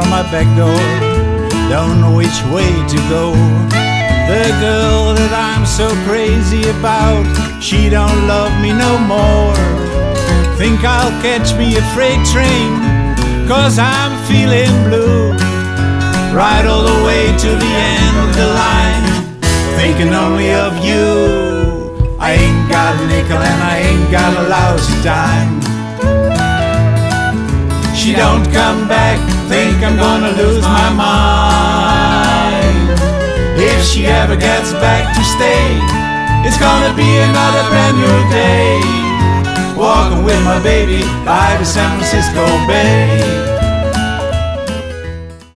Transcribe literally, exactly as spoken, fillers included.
from my back door, don't know which way to go. The girl that I'm so crazy about, she don't love me no more. Think I'll catch me a freight train, cause I'm feeling blue. Ride all the way to the end of the line, thinking only of you. I ain't got a nickel and I ain't got a lousy dime. She don't come back, think I'm gonna lose my mind. If she ever gets back to stay, it's gonna be another brand new day, walking with my baby by the San Francisco Bay.